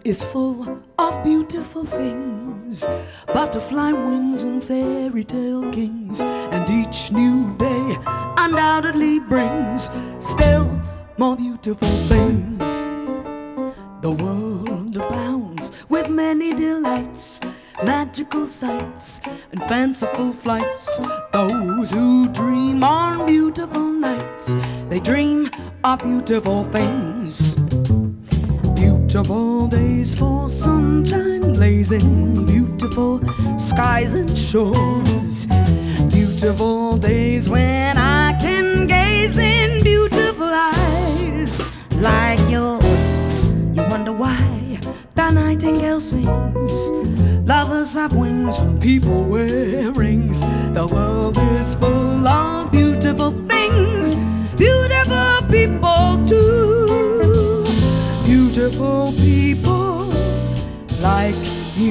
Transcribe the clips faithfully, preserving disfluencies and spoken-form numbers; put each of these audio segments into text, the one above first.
is full of beautiful things, butterfly wings and fairy tale kings, and each new day undoubtedly brings still more beautiful things. The world abounds with many delights, magical sights and fanciful flights. Those who dream on beautiful nights, they dream of beautiful things. Beautiful days for sunshine blazing, beautiful skies and shores. Beautiful days when I can gaze in beautiful eyes like yours. You wonder why the nightingale sings. Lovers have wings and people wear rings. The world is full of beautiful things, beautiful people too. Beautiful people like you.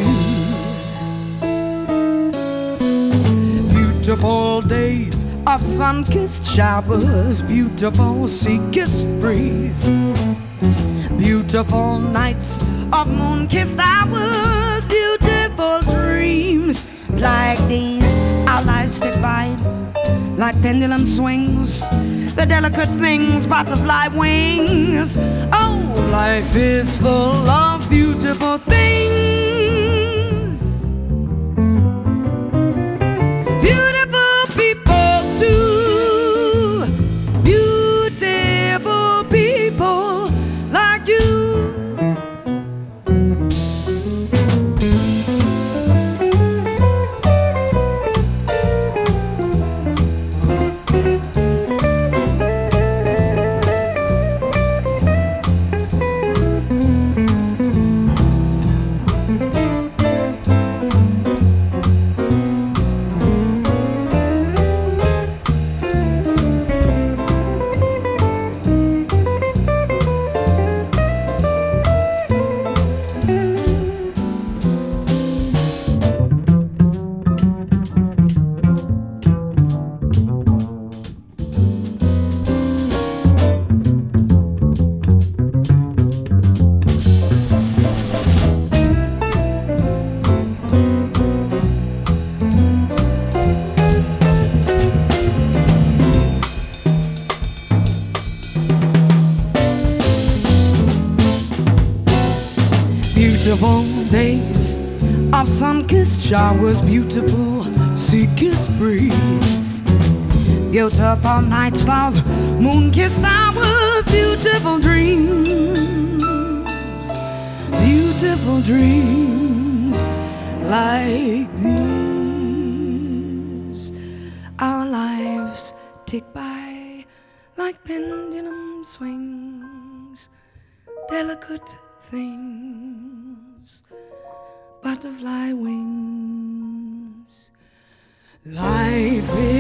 Beautiful days of sun-kissed showers, beautiful sea-kissed breeze. Beautiful nights of moon-kissed hours, beautiful dreams like these. Our lives tick by like pendulum swings, the delicate things, butterfly wings. Oh, life is full of beautiful things, beautiful people too, beautiful people like you. Beautiful days of sun-kissed showers, beautiful sea-kissed breeze. Beautiful nights of moon-kissed hours, beautiful dreams, beautiful dreams like these. Our lives tick by like pendulum swings, delicate things, butterfly wings. Life is